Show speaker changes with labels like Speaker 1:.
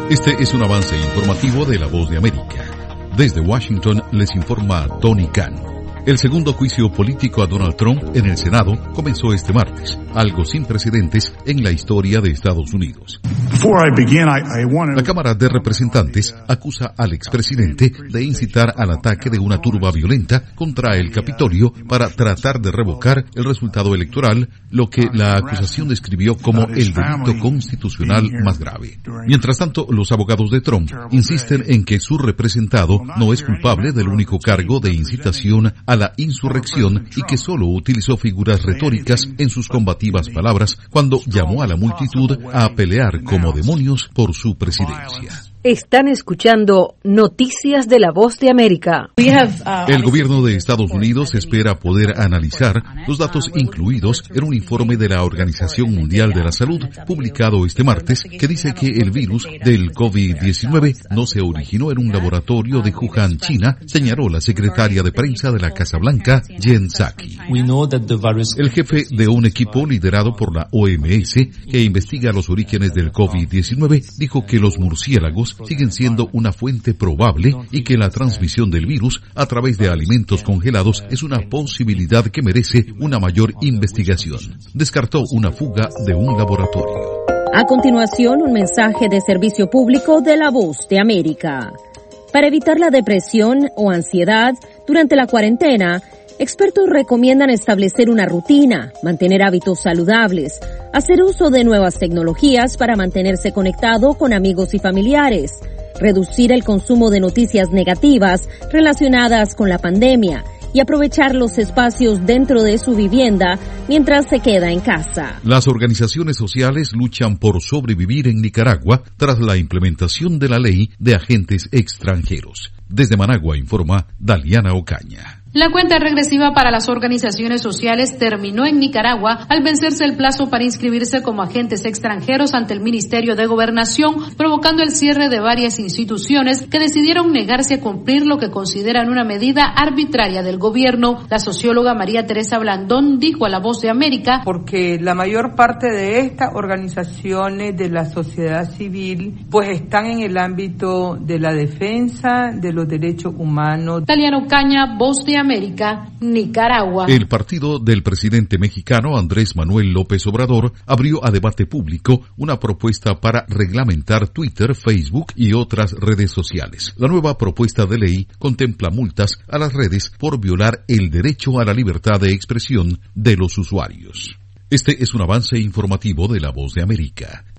Speaker 1: Este es un avance informativo de La Voz de América. Desde Washington les informa Tony Khan. El segundo juicio político a Donald Trump en el Senado comenzó este martes, algo sin precedentes en la historia de Estados Unidos. La Cámara de Representantes acusa al expresidente de incitar al ataque de una turba violenta contra el Capitolio para tratar de revocar el resultado electoral, lo que la acusación describió como el delito constitucional más grave. Mientras tanto, los abogados de Trump insisten en que su representado no es culpable del único cargo de incitación a la insurrección y que solo utilizó figuras retóricas en sus combativas palabras cuando llamó a la multitud a pelear como demonios por su presidencia.
Speaker 2: Están escuchando Noticias de La Voz de América.
Speaker 1: El gobierno de Estados Unidos espera poder analizar los datos incluidos en un informe de la Organización Mundial de la Salud publicado este martes que dice que el virus del COVID-19 no se originó en un laboratorio de Wuhan, China, señaló la secretaria de prensa de la Casa Blanca, Jen Psaki. El jefe de un equipo liderado por la OMS que investiga los orígenes del COVID-19 dijo que los murciélagos siguen siendo una fuente probable y que la transmisión del virus a través de alimentos congelados es una posibilidad que merece una mayor investigación. Descartó una fuga de un laboratorio.
Speaker 3: A continuación, un mensaje de servicio público de La Voz de América. Para evitar la depresión o ansiedad durante la cuarentena, expertos recomiendan establecer una rutina, mantener hábitos saludables, hacer uso de nuevas tecnologías para mantenerse conectado con amigos y familiares, reducir el consumo de noticias negativas relacionadas con la pandemia y aprovechar los espacios dentro de su vivienda mientras se queda en casa.
Speaker 1: Las organizaciones sociales luchan por sobrevivir en Nicaragua tras la implementación de la ley de agentes extranjeros. Desde Managua informa Daliana Ocaña.
Speaker 4: La cuenta regresiva para las organizaciones sociales terminó en Nicaragua al vencerse el plazo para inscribirse como agentes extranjeros ante el Ministerio de Gobernación, provocando el cierre de varias instituciones que decidieron negarse a cumplir lo que consideran una medida arbitraria del gobierno. La socióloga María Teresa Blandón dijo a La Voz de América:
Speaker 5: porque la mayor parte de estas organizaciones de la sociedad civil pues están en el ámbito de la defensa de los derechos humanos.
Speaker 4: Daliana Ocaña, Voz de América, Nicaragua.
Speaker 1: El partido del presidente mexicano Andrés Manuel López Obrador abrió a debate público una propuesta para reglamentar Twitter, Facebook y otras redes sociales. La nueva propuesta de ley contempla multas a las redes por violar el derecho a la libertad de expresión de los usuarios. Este es un avance informativo de La Voz de América.